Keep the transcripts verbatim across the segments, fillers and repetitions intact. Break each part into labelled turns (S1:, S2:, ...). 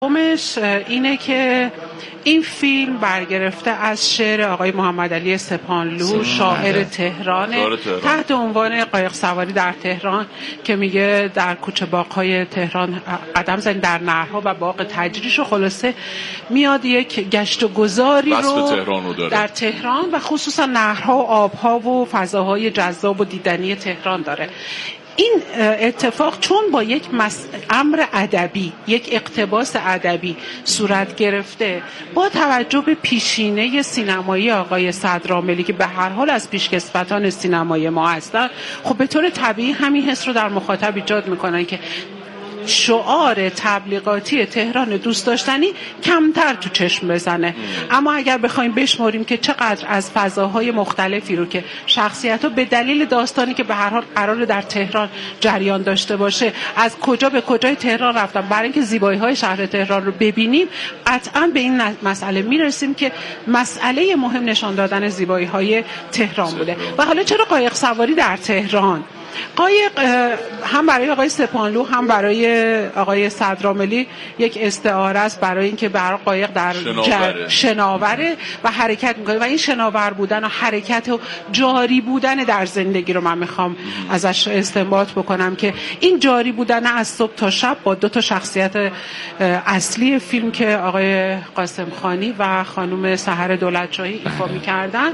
S1: دومش اینه که این فیلم برگرفته از شعر آقای محمد علی سپانلو، شاعر تهرانه، تحت عنوان قایق سواری در تهران، که میگه در کوچه باغ‌های تهران قدم زنید، در نهرها و باغ تجریش، و خلاصه میاد یک گشت و گذاری رو
S2: تهران
S1: در تهران و خصوصا نهرها و آبها و فضاهای جذاب و دیدنی تهران داره. این اتفاق چون با یک مس... امر ادبی، یک اقتباس ادبی صورت گرفته، با توجه به پیشینه سینمایی آقای صدرعاملی که به هر حال از پیشکسوتان سینمای ما هستن، خب به طور طبیعی همین حس رو در مخاطب ایجاد میکنن که شعار تبلیغاتی تهران دوست داشتنی کمتر تو چشم بزنه. اما اگر بخوایم بشماریم که چقدر از فضاهای مختلفی رو که شخصیت‌ها به دلیل داستانی که به هر حال قراره در تهران جریان داشته باشه، از کجا به کجای تهران رفتن برای اینکه زیبایی‌های شهر تهران رو ببینیم، قطعاً به این مسئله میرسیم که مسئله مهم نشان دادن زیبایی‌های تهران بوده. و حالا چرا قایق سواری در تهران؟ قایق هم برای آقای سپانلو هم برای آقای صدرعاملی یک استعاره است برای اینکه برای قایق در
S2: شناوره.
S1: شناوره و حرکت میکنه و این شناور بودن و حرکت و جاری بودن در زندگی رو من میخوام ازش استنباط بکنم که این جاری بودن از صبح تا شب با دو تا شخصیت اصلی فیلم که آقای قاسم خانی و خانم سحر دولتشاهی ایفا میکردن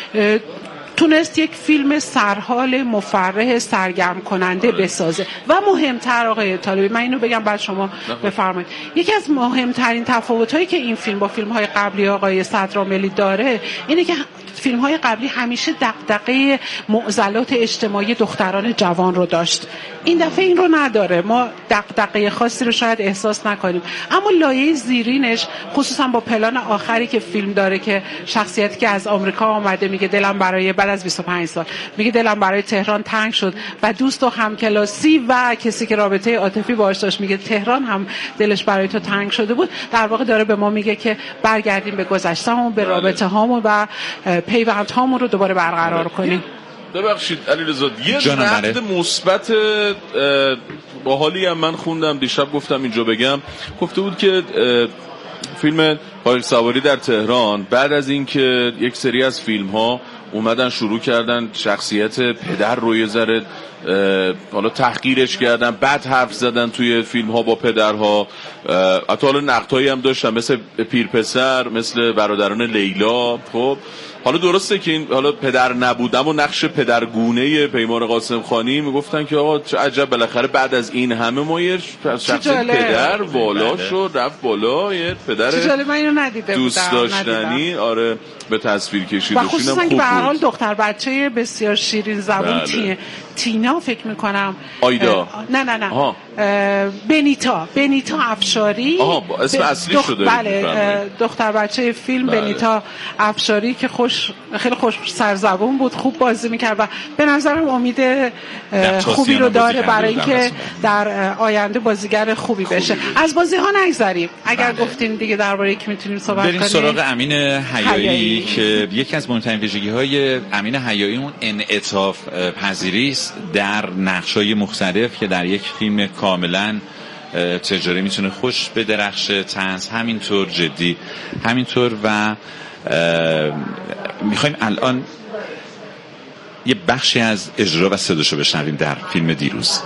S1: تونست یک فیلم سرحال مفرح سرگرم کننده بسازه. و مهمتر آقای طالبی، من اینو بگم بعد شما بفرمایید، یکی از مهمترین تفاوت‌هایی که این فیلم با فیلم‌های قبلی آقای صدرعاملی داره اینه که فیلم‌های قبلی همیشه دغدغه معضلات اجتماعی دختران جوان رو داشت. این دفعه این رو نداره. ما دغدغه خاصی رو شاید احساس نکنیم، اما لایه زیرینش، خصوصا با پلان آخری که فیلم داره که شخصیتی که از آمریکا آمده میگه دلم برای بعد از بیست و پنج سال میگه دلم برای تهران تنگ شد و دوست و همکلاسی و کسی که رابطه عاطفی باهاش داشت میگه تهران هم دلش برای تو تنگ شده بود، در واقع داره به ما میگه که برگردیم به گذشته‌مون، به رابطه هامون و پیوند هامون رو دوباره برقرار کنیم.
S2: ببخشید علیرضا، یه نقد مثبت با حالی هم من خوندم دیشب، گفتم اینجا بگم. گفته بود که فیلم قایق سواری در تهران بعد از اینکه یک سری از فیلم ها اومدن شروع کردن شخصیت پدر رو یه ذره حالا تحقیرش کردن، بعد حرف زدن توی فیلم ها با پدرها، حتی حالا نقدهایی هم داشتن مثل پیرپسر، مثل برادران لیلا. خب حالا درسته که این حالا پدر نبودم و نقش پدرگونه پیمان قاسم خانی میگفتن که آقا چه عجب بالاخره بعد از این همه ما یه شخصیت پدر والا شد، رفت بالا، یه پدر دوست داشتنی آره به تصویر کشید.
S1: و خصوصا که به هر حال دختر بچه بسیار شیرین زبون تیه. تینا فکر میکنم
S2: آیدا
S1: نه نه نه بنیتا بنیتا افشاری
S2: آها اسم اصلی
S1: دخ...
S2: شده
S1: بله دختر بچه فیلم بله. بنیتا افشاری که خوش خیلی خوش سرزبون بود، خوب بازی میکرد و به نظرم امید خوبی رو داره برای اینکه در آینده بازیگر خوبی بشه. از بازی ها نگذریم، اگر بله. گفتین دیگه درباره کی میتونیم صحبت کنیم.
S3: بریم سراغ امین حیایی که یکی از مهمترین ویژگی‌های امین حیایی اون انعطاف پذیری است در نقش‌های مختلف که در یک فیلم کاملا تجاری میتونه خوش بدرخشه، طنز همینطور جدی همینطور. و میخوایم الان یه بخشی از اجرا و صداشو بشنویم در فیلم دیروز.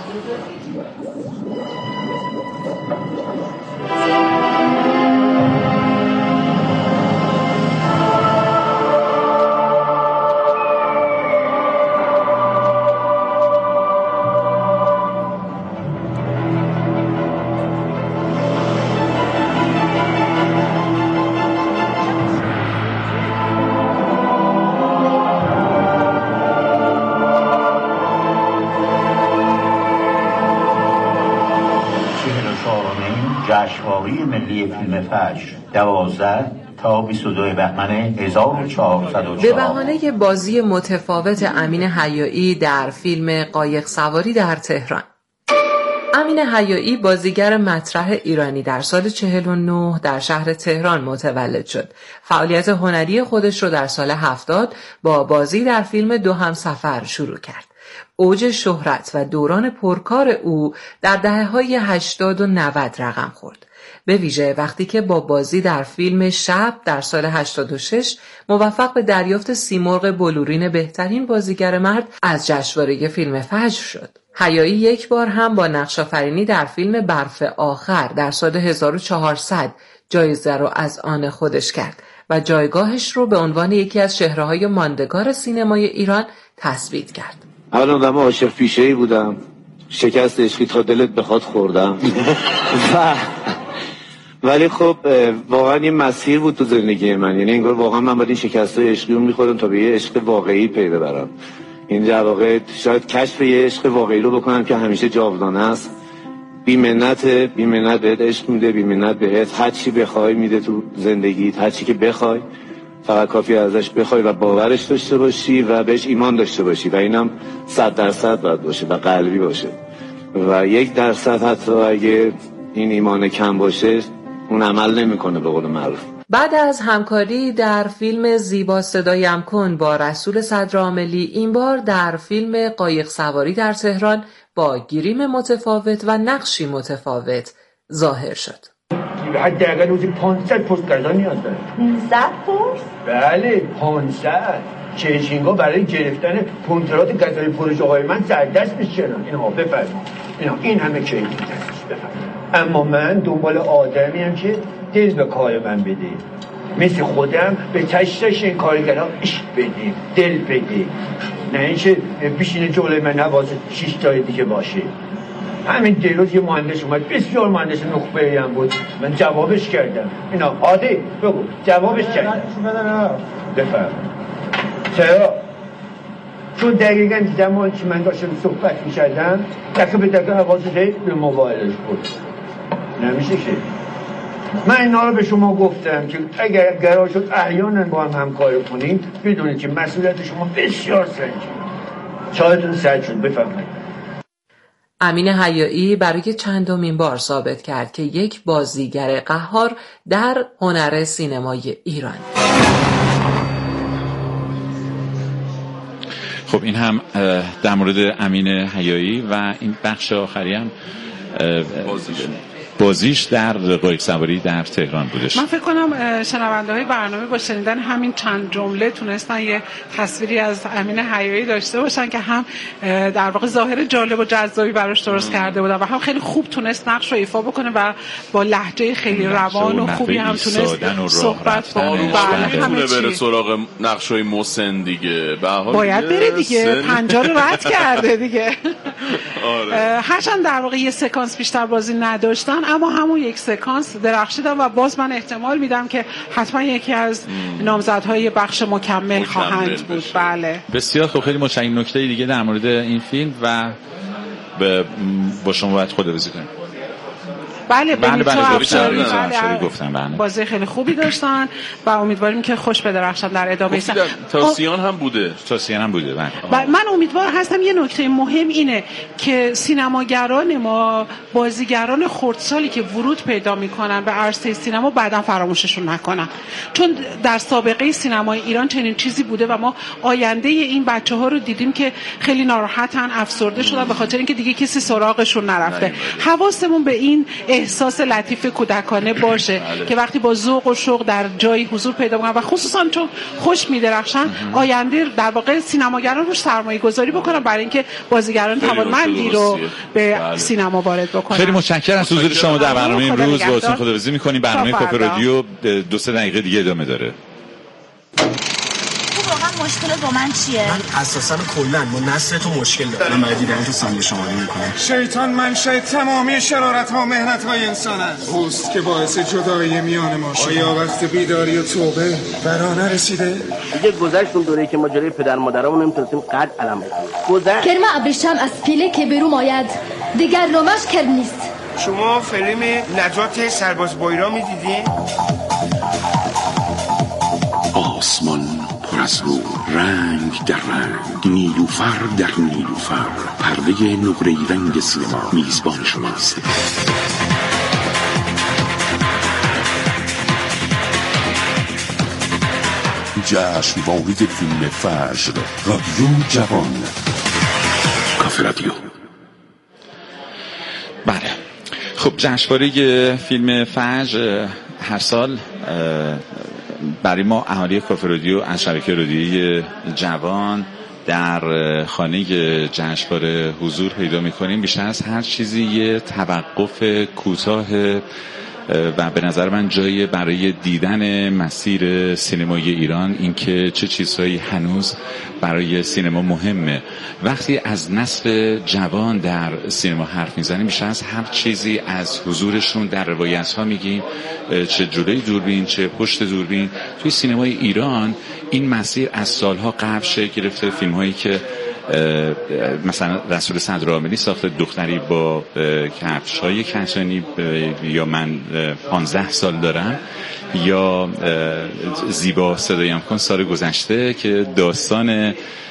S4: جشنواره ملی فیلم فجر دوازده تا بیست و دو بهمن هزار و چهارصد و چهار.
S5: به بهانه بازی متفاوت امین حیایی در فیلم قایق سواری در تهران. امین حیایی بازیگر مطرح ایرانی در سال چهل و نه در شهر تهران متولد شد. فعالیت هنری خودش رو در سال هفتاد با بازی در فیلم دو همسفر شروع کرد. اوج شهرت و دوران پرکار او در دهه‌های هشتاد و نود رقم خورد. به ویژه وقتی که با بازی در فیلم شب در سال هشتاد و شش موفق به دریافت سیمرغ بلورین بهترین بازیگر مرد از جشنواره فیلم فجر شد. حیایی یک بار هم با نقش‌آفرینی در فیلم برف آخر در سال هزار و چهارصد جایزه رو از آن خودش کرد و جایگاهش رو به عنوان یکی از چهره‌های ماندگار سینمای ایران تثبیت کرد.
S6: اول آدم عاشق پیشه‌ای بودم، شکست عشقی تا دلت بخواد خوردم و ولی خب واقعا یه مسیر بود تو زندگی من، یعنی انگار واقعا من باید این شکست‌های عشقی رو می‌خوردم تا به یه عشق واقعی پی ببرم. این در واقع شاید کشف یه عشق واقعی رو بکنم که همیشه جاودانه است. بی منت بی منت بهت عشق میده، بی منت بهت هر چی بخوای میده تو زندگیت، هر چی که بخوای فقط کافی ازش بخوای و باورش داشته باشی و بهش ایمان داشته باشی و اینم صد درصد باید باشه و قلبی باشه و یک درصد حتی اگه این ایمان کم باشه اون عمل نمیکنه به قول معروف.
S5: بعد از همکاری در فیلم زیبا صدایم کن با رسول صدرعاملی، این بار در فیلم قایق سواری در تهران با گریم متفاوت و نقشی متفاوت ظاهر شد.
S7: حداقل روزی پانصد پست غذا نیاز داره.
S8: پانصد پست؟
S7: بله پانصد. چیشینگا برای گرفتن کنترات غذای فروش آقای من سردست میشن. اینها بفرمایید. اینا این همه کیک بفرمایید. اما من دنبال آدمی ام که دل به کار من بده، مثل خودم به تشتش این کارگرها عشق بده، دل بده، نه اینکه بشینه جلوی من حواست شیش تای دیگه باشه. همین دیروز یه مهندس اومد، بسیار مهندس نخبه‌ای هم بود، من جوابش کردم. اینا عادی بگو جوابش کردم. بفرم چرا؟ چون دقیقا زمان که من داشتم صحبت می‌کردم دقیقا به دقیقا حواست به موبایلش بود. نمیشه که من اینا رو به شما گفتم که اگر قرار شد احیانا با هم همکاری کنیم بدونید که مسئولیت شما بسیار سنگینه. چایتون سرد شد. بفرمایید.
S5: امین حیایی برای چندمین بار ثابت کرد که یک بازیگر قهار در هنر سینمای ایران.
S3: خب این هم در مورد امین حیایی و این بخش آخری هم بازیش در قایق سواری در تهران بودش.
S1: من فکر کنم شنونده های برنامه با شنیدن همین چند جمله تونستن یه تصویری از امین حیایی داشته باشن که هم در واقع ظاهر جالب و جذابی براش درست کرده بودن و هم خیلی خوب تونست نقش رو ایفا بکنه و با لهجه خیلی روان و خوبی هم تونست صحبت کنه.
S2: بله همه بره سراغ نقشای محسن دیگه.
S1: باید بره دیگه، پنجاه رو رد کرده دیگه. هرچند در واقع یه سکانس بیشتر بازی نداشتن اما همون یک سکانس درخشیدن و باز من احتمال میدم که حتما یکی از نامزدهای بخش مکمل خواهند بود. بله
S3: بسیار خوب. خیلی متشکرم. نکته دیگه در مورد این فیلم و با شما باید خداحافظی کنیم.
S1: بله
S3: بله بله
S1: افشاری
S3: بله گفتم بله
S1: بازی خیلی خوبی داشتن و امیدواریم که خوش بدرخشن در ادامه.
S2: تاسیان هم بوده
S3: تاسیان هم بوده
S1: بله. من امیدوار هستم یه نکته مهم اینه که سینماگران ما، بازیگران خردسالی که ورود پیدا میکنن به عرصه سینما بعداً فراموششون نکنن، چون در سابقه سینمای ایران چنین چیزی بوده و ما آینده این بچه‌ها رو دیدیم که خیلی ناراحتن، افسرده شدن به خاطر اینکه دیگه کسی سراغشون نرفته. حواسمون به این احساس لطیف کودکانه باشه بله. که وقتی با ذوق و شوق در جایی حضور پیدا کنن و خصوصا چون خوش می‌درخشن آینده در واقع سینماگران روش سرمایه گذاری بکنن برای اینکه بازیگران توانمندی رو به بله. سینما وارد بکنن.
S3: خیلی متشکرم از حضور شما در برنامه امروز. باهاتون خداحافظی می‌کنیم. برنامه کافه رادیو دو سه دقیقه دیگه ادامه داره.
S8: مشکل با من چیه؟
S9: من اساساً کلاً با نسل تو مشکل دارم. من باید دیدن تو سامی شماری میکنم.
S10: شیطان منشأ تمامی شرارت ها و مهنت های انسان است. اوست که باعث جدایی میان ما شد. آیا وقت بیداری و توبه برا نرسیده؟
S11: دیگه گذشت اون دوره‌ای که ما جلوی پدر مادرامون نمیتونستیم قد علم بکنیم. گذشت.
S12: کرم ابریشم از پیله که برو ماید دیگر نامش کرم نیست.
S10: شما فیلم نجات سرباز بایرام می‌دیدین؟
S13: آسمان پر از نور، رنگ در رنگ، نیلوفر در نیلوفر، پرده نقره‌ای رنگ سینما میزبان شماست. جشن واحد فیلم فجر، رادیو جوان، کافه رادیو.
S3: بله خب جشنواره فیلم فجر هر سال برای ما اهالی کافه رادیو از شبکه رادیویی جوان در خانه جشنواره حضور پیدا می‌کنیم. بیشتر از هر چیزی یه توقف کوتاه و به نظر من جایی برای دیدن مسیر سینمای ایران، اینکه چه چیزهایی هنوز برای سینما مهمه. وقتی از نسل جوان در سینما حرف میزنیم بیشتر از هر چیزی از حضورشون در روایت‌ها میگیم، چه جلوی دوربین چه پشت دوربین. توی سینمای ایران این مسیر از سالها قبل شکل گرفته. فیلم‌هایی که مثلا رسول صدرعاملی ساخته، دختری با کفش‌های کتانی، یا من پانزده سال دارم، یا زیبا صدایم کن سال گذشته که داستان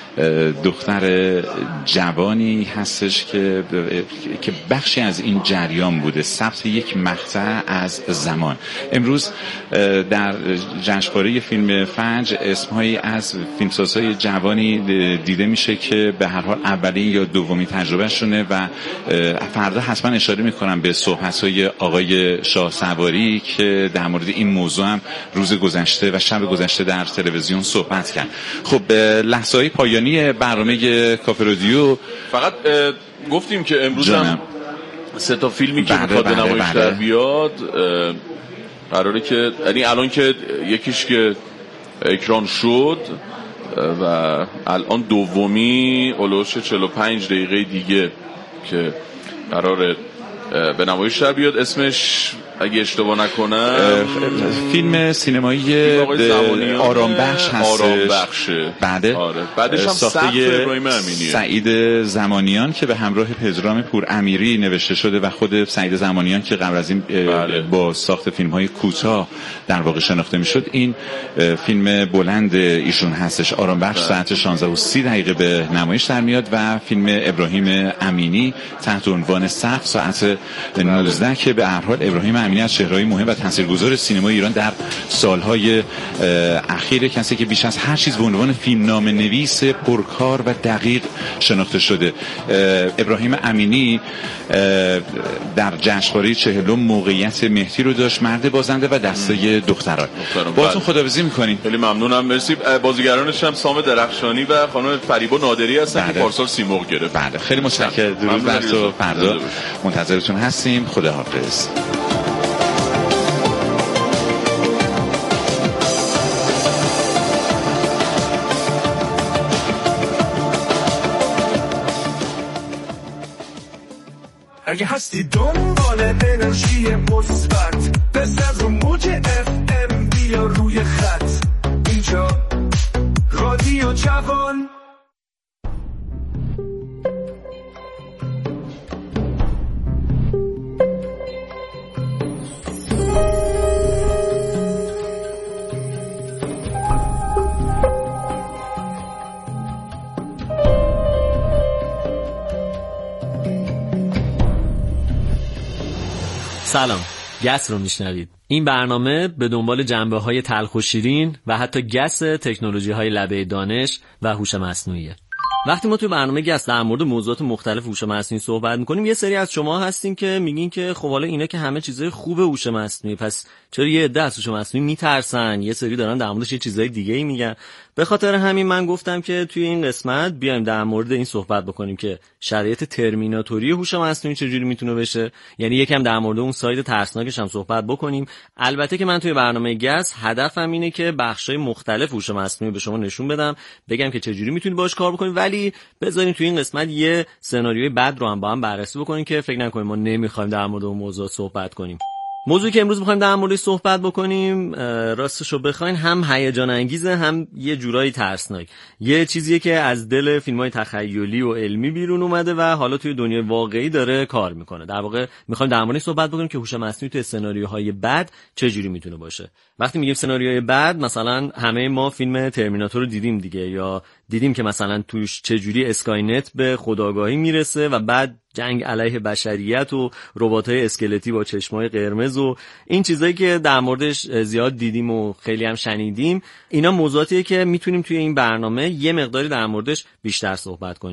S3: دختر جوانی هستش که که بخشی از این جریان بوده، ثبت یک مقطع از زمان. امروز در جشنواره فیلم فجر اسمهایی از فیلمسازهای جوانی دیده میشه که به هر حال اولین یا دومین تجربه شونه و فردا حتما اشاره میکنم به صحبت‌های آقای شاه سواری که در مورد این موضوع هم روز گذشته و شب گذشته در تلویزیون صحبت کرد. خب لحظه‌های پایانی برنامه کافه رادیو
S2: فقط گفتیم که امروز هم سه تا فیلمی که میخواد به نمایش در بیاد قراره که، یعنی الان که یکیش که اکران شد و الان دومی اولوش چهل و پنج دقیقه دیگه که قراره به نمایش در بیاد، اسمش اگه اشتباه نکنم
S3: فیلم سینمایی آرامبخش هستش.
S2: آرامبخشه.
S3: بعده
S2: آره. بعدش هم ساخته ابراهیم امینیه،
S3: سعید زمانیان که به همراه پدرام پور امیری نوشته شده و خود سعید زمانیان که قبل از این بله. با ساخت فیلم‌های کوتاه در واقع شناخته میشد. این فیلم بلند ایشون هستش. آرامبخش بله. ساعت شانزده و سی دقیقه به نمایش در میاد و فیلم ابراهیم امینی تحت عنوان سقف ساعت نوزده که به هر حال ابراهیم امینی از چهره‌های مهم و تاثیرگذار سینمای ایران در سالهای اخیر، کسی که بیش از هر چیز به عنوان فیلمنامه‌نویس پرکار و دقیق شناخته شده. ابراهیم امینی در جشنواره چهلم موقعیت مهدی رو داشت، مرد بازنده و دسته دختران. باهاتون خداحافظی می‌کنیم.
S2: خیلی ممنونم، مرسی. بازیگرانش هم سام درخشانی و خانم فریبا نادری هستن که پارسال سیمرغ گرفت.
S3: بله خیلی متشکرم. درود بر تو. فردا منتظرتون هستیم. خداحافظ.
S14: اگه هستی دنبال انرژی مثبت بزن رو موج اف ام بیا روی خط، اینجا رادیو جوان.
S15: سلام، گس رو میشنوید. این برنامه به دنبال جنبه‌های تلخ و شیرین و حتی گس تکنولوژی‌های لبه دانش و هوش مصنوعیه. وقتی ما توی برنامه گس در مورد موضوعات مختلف هوش مصنوعی صحبت می‌کنیم، یه سری از شما هستین که میگین که خب حالا اینا که همه چیزای خوبه هوش مصنوعی، پس چرا یه عده از هوش مصنوعی میترسن؟ یه سری دارن در موردش یه چیزای دیگه‌ای میگن. به خاطر همین من گفتم که توی این قسمت بیایم در مورد این صحبت بکنیم که شرایط ترمیناتوری هوش مصنوعی چجوری میتونه بشه، یعنی یکم در مورد اون ساید ترسناکش هم صحبت بکنیم. البته که من توی برنامه گس هدفم اینه که بخشای مختلف هوش مصنوعی به شما نشون بدم، بگم که چجوری میتونید باهاش کار بکنید، ولی بذاریم توی این قسمت یه سناریوی بد رو هم با هم بررسی بکنیم که فکر نکنیم ما نمیخوایم در مورد اون موضوع صحبت کنیم. موضوعی که امروز می‌خوایم در موردش صحبت بکنیم راستشو بخواین هم هیجان انگیزه هم یه جورایی ترسناک. یه چیزیه که از دل فیلم‌های تخیلی و علمی بیرون اومده و حالا توی دنیای واقعی داره کار میکنه. در واقع می‌خوایم در موردش صحبت بکنیم که هوش مصنوعی توی سناریوهای بد چه جوری میتونه باشه. وقتی میگیم سناریوهای بد، مثلا همه ما فیلم ترمیناتور رو دیدیم دیگه، یا دیدیم که مثلا توش چه جوری اسکاینت به خودآگاهی میرسه و بعد جنگ علیه بشریت و ربات‌های اسکلتی با چشمای قرمز و این چیزایی که در موردش زیاد دیدیم و خیلی هم شنیدیم، اینا موضوعاتیه که میتونیم توی این برنامه یه مقداری در موردش بیشتر صحبت کنیم.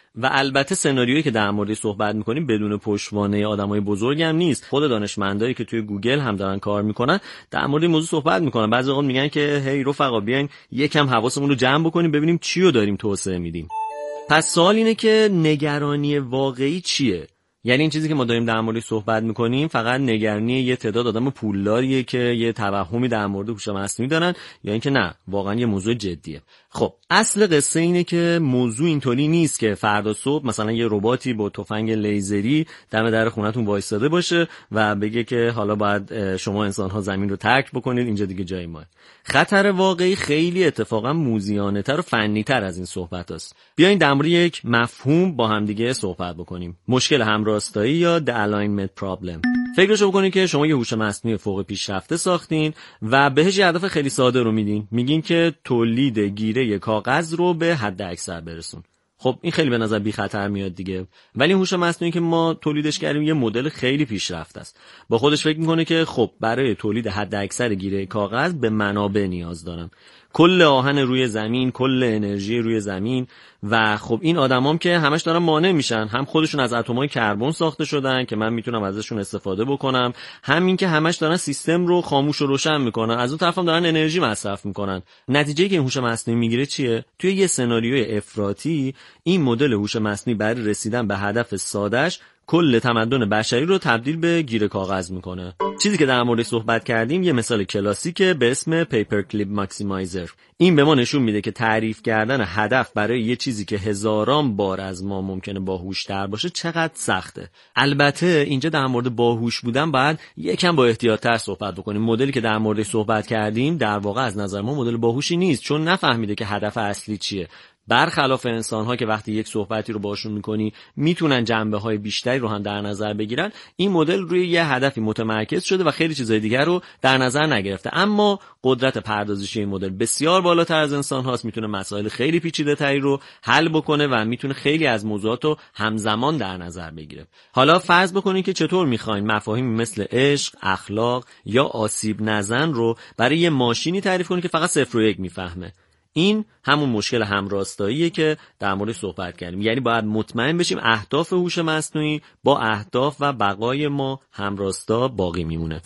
S15: و البته سناریویی که در موردش صحبت می‌کنیم بدون پشتوانه آدمای بزرگی هم نیست. خود دانشمندایی که توی گوگل هم دارن کار میکنن در مورد این موضوع صحبت میکنن. بعضی وقت میگن که هی رفقا بیاین یکم حواسمون رو جمع بکنیم ببینیم چی رو داریم توسعه میدیم. پس سوال اینه که نگرانی واقعی چیه؟ یعنی این چیزی که ما داریم در موردش صحبت میکنیم فقط نگرانی یه تعداد آدم پولداریه که یه توهمی در مورد هوش مصنوعی دارن، یا اینکه نه واقعا یه موضوع جدیه؟ خب اصل قصه اینه که موضوع اینطوری نیست که فردا صبح مثلا یه رباتی با تفنگ لیزری دم در خونتون وایساده باشه و بگه که حالا باید شما انسان‌ها زمین رو ترک بکنید، اینجا دیگه جای ما. خطر واقعی خیلی اتفاقا موذیانه‌تر و فنی‌تر از این صحبت است. بیاین در مورد یک مفهوم با هم دیگه صحبت بکنیم. مشکل همراستایی یا the alignment problem. فکرشو بکنید که شما یه هوش مصنوعی فوق پیشرفته ساختین و بهش یه هدف خیلی ساده رو میدین. میگین که تولید گیره کاغذ رو به حد اکثر برسون. خب این خیلی به نظر بی خطر میاد دیگه، ولی هوش مصنوعی که ما تولیدش کردیم یه مدل خیلی پیشرفته است. با خودش فکر میکنه که خب برای تولید حد اکثر گیره کاغذ به منابع نیاز دارم. کل آهن روی زمین، کل انرژی روی زمین، و خب این آدمام که همش دارن مانع میشن، هم خودشون از اتم‌های کربن ساخته شدن که من میتونم ازشون استفاده بکنم، همین که همش دارن سیستم رو خاموش و روشن میکنن، از اون طرف هم دارن انرژی مصرف میکنن. نتیجه‌ای که این هوش مصنوعی میگیره چیه؟ توی یه سناریوی افراطی این مدل هوش مصنوعی برای رسیدن به هدف سادهش کل تمدن بشری رو تبدیل به گیره کاغذ میکنه. چیزی که در موردش صحبت کردیم یه مثال کلاسیکه به اسم پیپر کلیپ ماکسیمایزر. این به ما نشون میده که تعریف کردن هدف برای یه چیزی که هزاران بار از ما ممکنه باهوش‌تر باشه چقدر سخته. البته اینجا در مورد باهوش بودن باید یکم با احتیاط‌تر صحبت بکنیم. مدلی که در موردش صحبت کردیم در واقع از نظر ما مدل باهوشی نیست، چون نفهمیده که هدف اصلی چیه. برخلاف انسان‌ها که وقتی یک صحبتی رو باشون می‌کنی میتونن جنبه‌های بیشتری رو هم در نظر بگیرن، این مدل روی یه هدفی متمرکز شده و خیلی چیزای دیگر رو در نظر نگرفته. اما قدرت پردازشی این مدل بسیار بالاتر از انسان‌هاست، میتونه مسائل خیلی پیچیده‌تری رو حل بکنه و میتونه خیلی از موضوعات رو همزمان در نظر بگیره. حالا فرض بکنید که چطور می‌خواید مفاهیمی مثل عشق، اخلاق یا آسیب نزن رو برای یه ماشینی تعریف کنید که فقط صفر و یک میفهمه. این همون مشکل همراستاییه که در موردش صحبت کردیم. یعنی باید مطمئن بشیم اهداف هوش مصنوعی با اهداف و بقای ما همراستا باقی میمونه.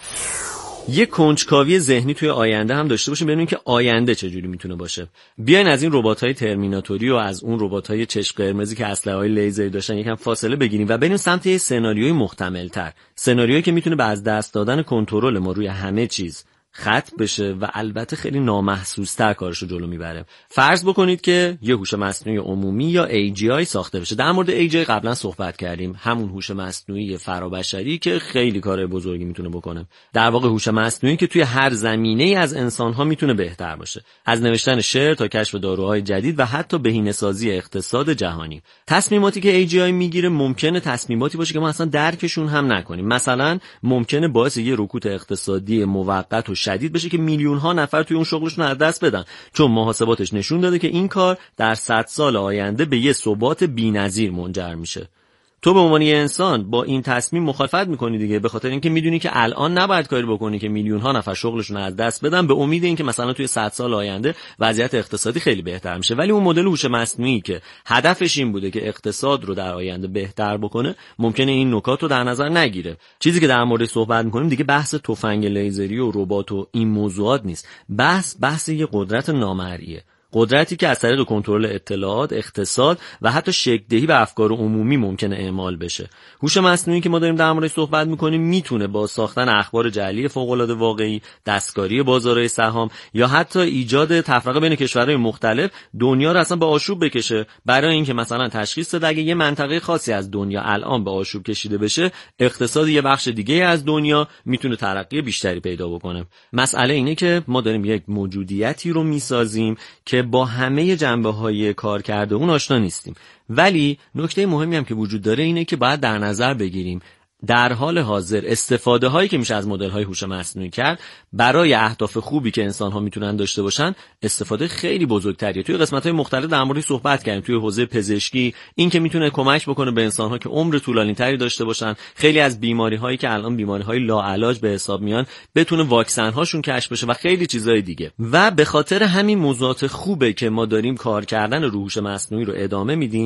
S15: یه کنجکاوی ذهنی توی آینده هم داشته باشیم ببینیم که آینده چجوری میتونه باشه. بیاین از این ربات‌های ترمیناتوری و از اون ربات‌های چشم قرمزی که اسلحه‌های لیزری داشتن یکم فاصله بگیریم و بریم سمت یه سناریوی محتمل‌تر. سناریویی که میتونه به از دست دادن کنترل ما روی همه چیز ختم بشه و البته خیلی نامحسوس‌تر کارش رو جلو میبره. فرض بکنید که یه هوش مصنوعی عمومی یا ای جی آی ساخته بشه. در مورد ای جی آی قبلا صحبت کردیم، همون هوش مصنوعی فرابشری که خیلی کار بزرگی میتونه بکنه. در واقع هوش مصنوعی که توی هر زمینه‌ای از انسان‌ها میتونه بهتر باشه، از نوشتن شعر تا کشف داروهای جدید و حتی بهینه‌سازی اقتصاد جهانی. تصمیماتی که ای جی آی میگیره ممکنه تصمیماتی باشه که ما اصلا درکشون هم نکنیم. مثلا ممکنه باعث یه رکود اقتصادی موقت و شدید بشه که میلیون ها نفر توی اون شغلشون از دست بدن، چون محاسباتش نشون داده که این کار در صد سال آینده به یه ثبات بی‌نظیر منجر میشه. تو به عنوان یه انسان با این تصمیم مخالفت میکنی دیگه، به خاطر اینکه میدونی که الان نباید کاری بکنی که میلیون ها نفر شغلشون از دست بدن به امید اینکه مثلا توی صد سال آینده وضعیت اقتصادی خیلی بهتر میشه. ولی اون مدل هوش مصنوعی که هدفش این بوده که اقتصاد رو در آینده بهتر بکنه ممکنه این نکات رو در نظر نگیره. چیزی که در موردش صحبت میکنیم دیگه بحث تفنگ لیزری و ربات و این موضوعات نیست، بحث بحث یه قدرت نامرئیه، قدرتی که از طریق کنترل اطلاعات، اقتصاد و حتی شکل‌دهی به افکار عمومی ممکنه اعمال بشه. هوش مصنوعی که ما داریم در موردش صحبت می‌کنیم میتونه با ساختن اخبار جعلی فوق‌العاده واقعی، دستکاری بازارهای سهام یا حتی ایجاد تفرقه بین کشورهای مختلف دنیا رو اصلا به آشوب بکشه. برای اینکه مثلا تشخیص بده اگه یه منطقه خاصی از دنیا الان به آشوب کشیده بشه، اقتصاد یه بخش دیگه از دنیا میتونه ترقی بیشتری پیدا بکنه. مسئله اینه که ما داریم یک موجودیتی رو میسازیم که با همه جنبه‌های کار کرده اون آشنا نیستیم. ولی نکته مهمی هم که وجود داره اینه که باید در نظر بگیریم در حال حاضر استفاده هایی که میشه از مدل های هوش مصنوعی کرد برای اهداف خوبی که انسان ها میتونن داشته باشن استفاده خیلی بزرگتریه. توی قسمت های مختلف در موردش صحبت کردیم. توی حوزه پزشکی این که میتونه کمک بکنه به انسان ها که عمر طولانی تری داشته باشن، خیلی از بیماری هایی که الان بیماری های لاعلاج به حساب میان بتونه واکسن هاشون کشف بشه و خیلی چیزای دیگه. و به خاطر همین موضوعات خوبه که ما داریم کار کردن روح هوش مصنوعی رو ادامه میدیم.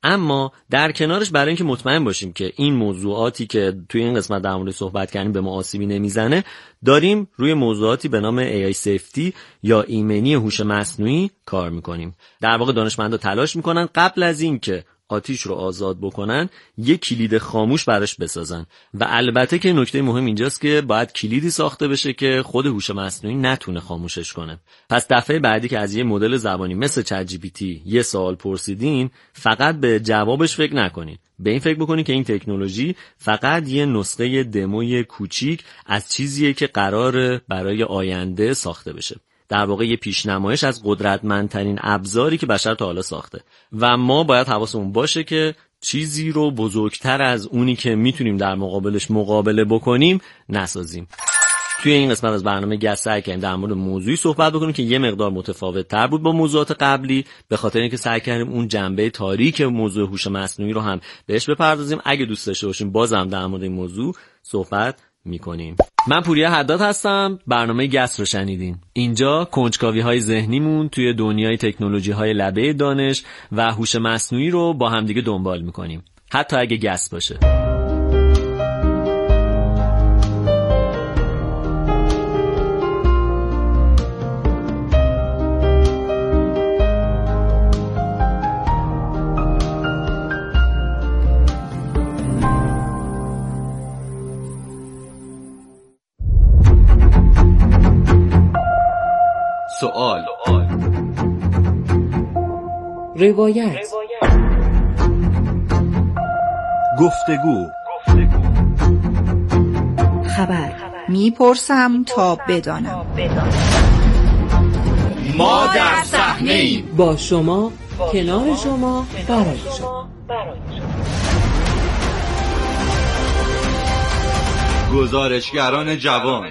S15: اما در کنارش برای اینکه مطمئن باشیم که این موضوعاتی که توی این قسمت در موردش صحبت کردیم به ما آسیبی نمیزنه، داریم روی موضوعاتی به نام ای آی سیفتی یا ایمنی هوش مصنوعی کار میکنیم. در واقع دانشمندا تلاش میکنن قبل از اینکه آتیش رو آزاد بکنن یک کلید خاموش براش بسازن و البته که نکته مهم اینجاست که باید کلیدی ساخته بشه که خود هوش مصنوعی نتونه خاموشش کنه. پس دفعه بعدی که از یه مدل زبانی مثل چت جی پی تی یه سوال پرسیدین، فقط به جوابش فکر نکنین، به این فکر بکنین که این تکنولوژی فقط یه نسخه دموی کوچیک از چیزیه که قراره برای آینده ساخته بشه. در واقع یه پیشنمایش از قدرتمندترین ابزاری که بشر تا حالا ساخته و ما باید حواسمون باشه که چیزی رو بزرگتر از اونی که میتونیم در مقابلش مقابله بکنیم نسازیم. توی این قسمت از برنامه گست سعی کردیم در مورد موضوعی صحبت بکنیم که یه مقدار متفاوت تر بود با موضوعات قبلی، به خاطر اینکه سعی کردیم اون جنبه تاریک موضوع هوش مصنوعی رو هم بهش بپردازیم. اگه دوست داشته باشیم بازم در مورد این موضوع صحبت میکنیم. من پوریا حداد هستم، برنامه گست رو شنیدین. اینجا کنجکاوی های ذهنیمون توی دنیای تکنولوژی های لبه دانش و هوش مصنوعی رو با همدیگه دنبال میکنیم، حتی اگه گست باشه.
S3: سوال،
S5: روایت،
S3: گفتگو،
S8: خبر. میپرسم تا بدانم.
S3: ما در صحنه‌ایم،
S5: با شما، کنار شما، برای شما.
S3: گزارشگران جوان.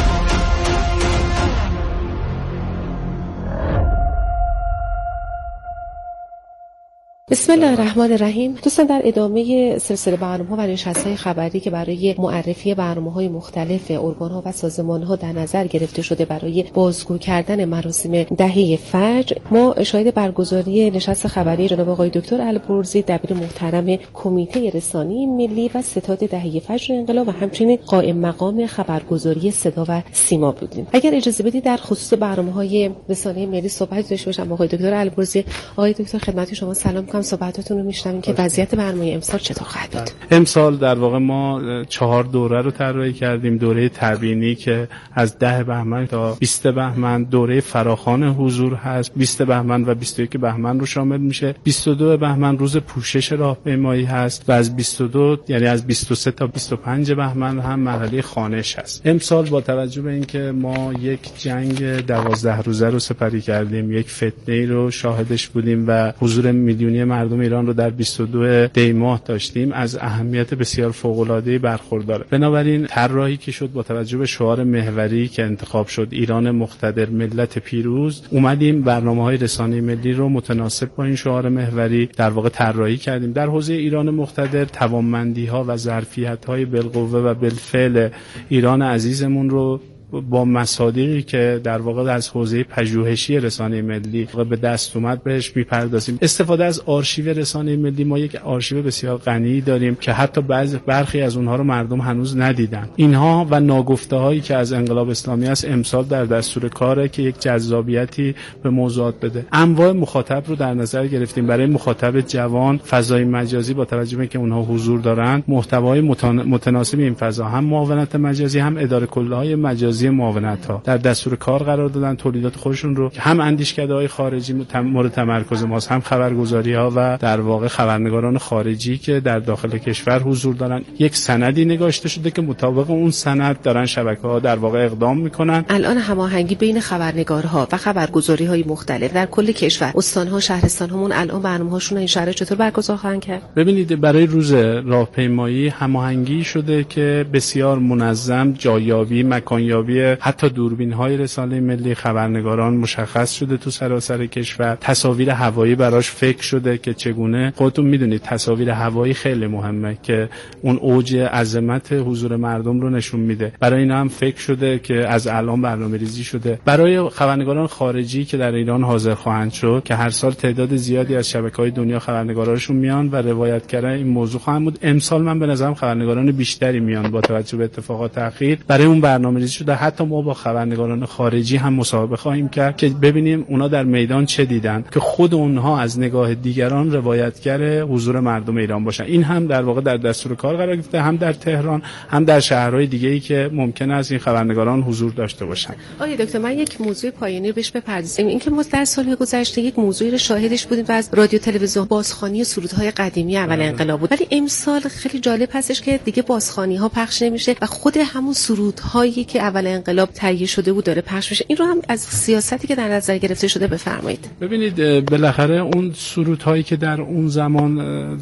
S16: بسم الله الرحمن الرحیم. دوستان در ادامه سلسله برنامه‌ها و نشست‌های خبری که برای معرفی برنامه‌های مختلف ارگان‌ها و سازمان‌ها در نظر گرفته شده برای بازگو کردن مراسم دهه فجر، ما شاهد برگزاری نشست خبری جناب آقای دکتر البرزی دبیر محترم کمیته رسانه‌ای ملی و ستاد دهه فجر انقلاب و همچنین قائم مقام خبرگزاری صدا و سیما بودیم. اگر اجازه بدید در خصوص برنامه‌های رسانه‌ای ملی صحبت داشته باشم. آقای دکتر البرزی، آقای دکتر خدمت شما سلام می‌کنم. صحبتاتون رو میشنویم که وضعیت برنامه امسال چطور خواهد بود.
S17: امسال در واقع ما چهار دوره رو طراحی کردیم. دوره تبیینی که از ده بهمن تا بیست بهمن، دوره فراخوان حضور هست، بیست بهمن و بیست و یک بهمن رو شامل میشه. بیست و دو بهمن روز پوشش راهپیمایی هست و از بیست و دو یعنی از بیست و سه تا بیست و پنج بهمن هم مرحله خوانش هست. امسال با توجه به اینکه ما یک جنگ دوازده روزه رو سپری کردیم، یک فتنه‌ای رو شاهدش بودیم و حضور میلیونی مردم ایران رو در بیست و دو دی ماه داشتیم، از اهمیت بسیار فوق‌العاده‌ای برخورداره. بنابراین طراحی که شد با توجه به شعار محوری که انتخاب شد، ایران مقتدر ملت پیروز، اومدیم برنامه‌های رسانه‌ای ملی رو متناسب با این شعار محوری در واقع طراحی کردیم. در حوزه ایران مقتدر توانمندی‌ها و ظرفیت‌های بالقوه و بالفعل ایران عزیزمون رو با مصادیقی که در واقع از حوزه پژوهشی رسانه ملی به دست اومد بهش میپردازیم. استفاده از آرشیو رسانه ملی، ما یک آرشیو بسیار غنی داریم که حتی بعضی برخی از اونها رو مردم هنوز ندیدن. اینها و ناگفته‌هایی که از انقلاب اسلامی است امسال در دستور کاره که یک جذابیتی به موضوعات بده. انواع مخاطب رو در نظر گرفتیم. برای مخاطب جوان فضای مجازی با توجه به اینکه اونها حضور دارند، محتوای متناسب این فضا، هم معاونت مجازی هم اداره کل‌های مجازی معاونت ها در دستور کار قرار دادن. تولیدات خودشون رو هم اندیشکده‌های خارجی مورد تمرکز ماست، هم خبرگزاری ها و در واقع خبرنگاران خارجی که در داخل کشور حضور دارن. یک سندی نگاشته شده که مطابق اون سند دارن شبکه‌ها در واقع اقدام میکنن.
S16: الان هماهنگی بین خبرنگارها و خبرگزاری‌های مختلف در کل کشور، استان‌ها، شهرستان‌هامون الان برنامه‌هاشون این شهر چطور برگزار خواهند کرد؟
S17: ببینید، برای روز راهپیمایی هماهنگی شده که بسیار منظم، جایابی، مکانیابی تصاویر حتی دوربین‌های رسانه ملی خبرنگاران مشخص شده تو سراسر کشور. تصاویر هوایی براش فکر شده که چگونه، خودتون میدونید تصاویر هوایی خیلی مهمه که اون اوج عظمت حضور مردم رو نشون میده. برای اینا هم فکر شده که از الان برنامه‌ریزی شده. برای خبرنگاران خارجی که در ایران حاضر خواهند شد که هر سال تعداد زیادی از شبکه‌های دنیا خبرنگاراشون میان و روایت کردن این موضوع خواهند بود. امسال من به نظرم خبرنگاران بیشتری میان با توجه به اتفاقات اخیر. برای اون برنامه‌ریزی شده. حتی ما با خبرنگاران خارجی هم مصاحبه خواهیم کرد که ببینیم اونا در میدان چه دیدن که خود اونها از نگاه دیگران روایتگر حضور مردم ایران باشن. این هم در واقع در دستور کار قرار گرفته، هم در تهران هم در شهرهای دیگه‌ای که ممکن است این خبرنگاران حضور داشته باشن.
S16: آقای دکتر، من یک موضوع پایانی بهش بپردازیم. اینکه ما در سال گذشته یک موضوعی رو شاهدش بودیم و از رادیو تلویزیون بازخوانی سرودهای قدیمی اول انقلاب بود، ولی امسال خیلی جالب هستش که دیگه بازخوانی‌ها پخش نمیشه و خود همون سرودهایی که اول انقلاب تهیه شده بود داره پخش میشه. این رو هم از سیاستی که در نظر گرفته شده بفرمایید.
S17: ببینید بالاخره اون سرودهایی که در اون زمان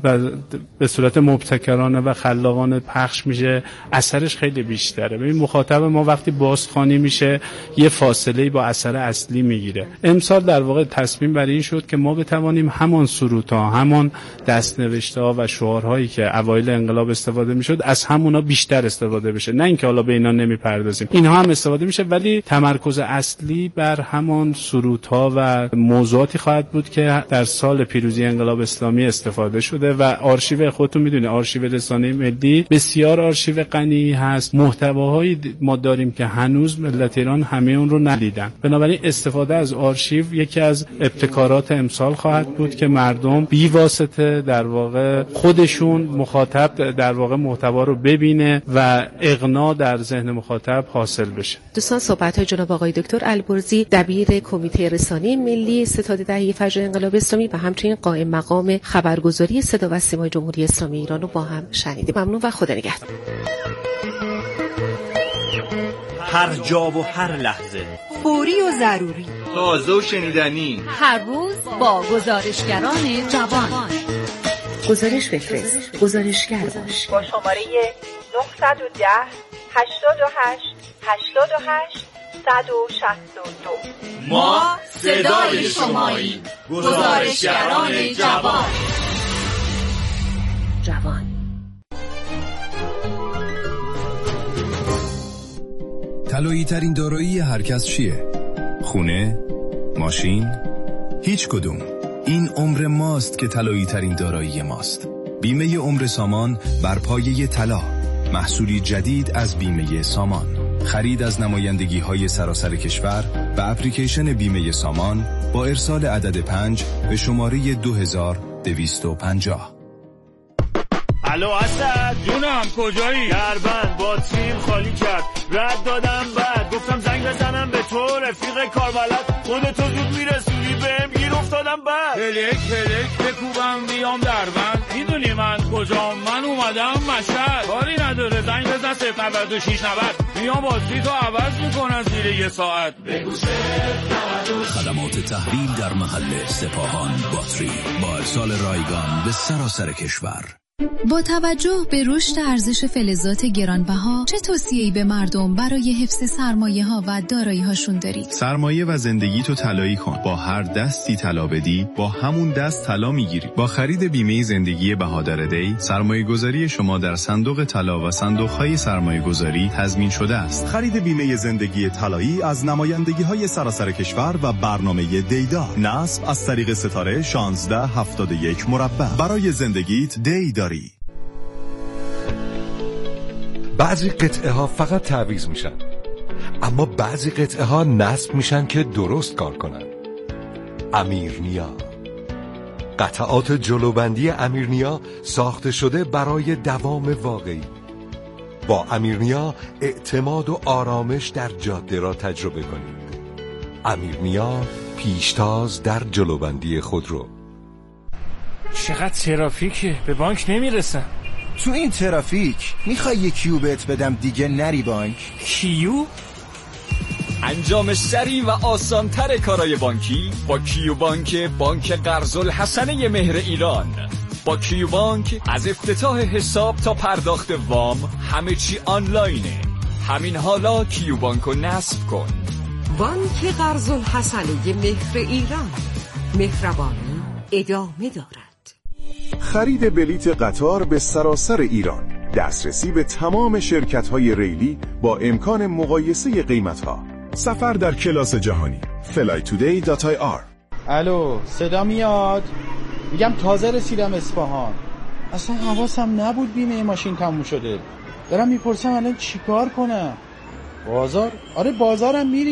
S17: به صورت مبتکرانه و خلاقانه پخش میشه اثرش خیلی بیشتره. ببین مخاطب ما وقتی بازخوانی میشه یه فاصله با اثر اصلی میگیره. امسال در واقع تصمیم بر این شد که ما بتوانیم همان سرودها، همان دستنوشته‌ها و شعارهایی که اوایل انقلاب استفاده میشد از همونا بیشتر استفاده بشه. نه اینکه حالا به اینا نمیپردازیم، اینها هم استفاده میشه، ولی تمرکز اصلی بر همان سرودها و موضوعاتی خواهد بود که در سال پیروزی انقلاب اسلامی استفاده شده. و آرشیو خودتون میدونید آرشیو رسانه ملی بسیار آرشیو غنی هست. محتواهایی ما داریم که هنوز ملت ایران همه اون رو ندیدن. بنابراین استفاده از آرشیو یکی از ابتکارات امسال خواهد بود که مردم بی واسطه در واقع خودشون مخاطب در واقع محتوا رو ببینه و اقناع در ذهن مخاطب حاصل بشه.
S16: دوستان، صحبت‌های جناب آقای دکتر البرزی، دبیر کمیته رسانه ملی ستاد دهه فجر انقلاب اسلامی و همچنین قائم مقام خبرگزاری صدا و سیمای جمهوری اسلامی ایران رو با هم شنیدیم. ممنون و خدا نگهدار.
S18: هر جا و هر لحظه،
S8: فوری و ضروری،
S18: تازه و شنیدنی،
S8: هر روز با گزارشگران جوان.
S5: گزارش بفرست، گزارشگر باش.
S19: با شماره نه یک صفر هشتاد و هشت هشتاد و هشت صد و شصت و دو.
S18: ما صدای شماییم، گزارشگران جوان.
S5: جوان
S20: طلایی ترین دارایی هر کس چیه؟ خونه؟ ماشین؟ هیچ کدوم. این عمر ماست که طلایی ترین دارایی ماست. بیمه عمر سامان بر پایه طلا، محصولی جدید از بیمه سامان. خرید از نمایندگی های سراسر کشور و اپلیکیشن بیمه سامان با ارسال عدد پنج به شماره دو هزار دویست و پنجاه.
S21: الو اسد جونم، کجایی؟ دربند باتریم خالی کرد، رد دادم بعد گفتم زنگ بزنم به تو رفیق کاربلد، خودتو زود میرسونی بهم گیر افتادم بعد هلک هلک بکوبم بیام دربند. میدونی من کجام؟ من اومدم مشهد. کاری نداره زنگ بزن صفر نود و شش نود میام باتری تو عوض میکنن زیر یه ساعت.
S20: خدمات تحویل در محل سپاهان باتری با ارسال رایگان به سراسر کشور.
S22: با توجه به رشد ارزش فلزات گرانبها چه توصیه‌ای به مردم برای حفظ سرمایه‌ها و دارایی‌هاشون دارید؟
S23: سرمایه و زندگی تو طلایی کن. با هر دستی طلا بدی با همون دست طلا میگیری. با خرید بیمه زندگی بهادر دی سرمایه‌گذاری شما در صندوق طلا و صندوق‌های سرمایه‌گذاری تضمین شده است.
S24: خرید بیمه زندگی طلایی از نمایندگی‌های سراسر کشور و برنامه دیدار. نصب از طریق ستاره شانزده هفتاد و یک مربع. برای زندگیت دیدار.
S25: بعضی قطعه ها فقط تعویض میشن، اما بعضی قطعه ها نصب میشن که درست کار کنن. امیرنیا، قطعات جلوبندی امیرنیا ساخته شده برای دوام واقعی. با امیرنیا اعتماد و آرامش در جاده را تجربه کنید. امیرنیا، پیشتاز در جلوبندی خودرو.
S21: چقدر ترافیکه، به بانک نمیرسم.
S26: تو این ترافیک میخوای یه کیو بهت بدم دیگه نری بانک؟
S21: کیو؟
S27: انجام سریع و آسانتر کارای بانکی با کیو بانک، بانک قرض الحسنه مهر ایران. با کیو بانک از افتتاح حساب تا پرداخت وام همه چی آنلاینه. همین حالا کیوبانکو نصب کن.
S1: بانک قرض الحسنه مهر ایران، مهربانی ادامه دارد.
S24: خرید بلیت قطار به سراسر ایران، دسترسی به تمام شرکت‌های ریلی با امکان مقایسه قیمت‌ها. سفر در کلاس جهانی. فلای تودی دات آی آر.
S4: الو، صدا میاد؟ میگم تازه رسیدم اصفهان. اصلا حواسم نبود بیمه ماشین تموم شده. دارم میپرسم الان چیکار کنم؟ بازار؟ آره بازارم میری.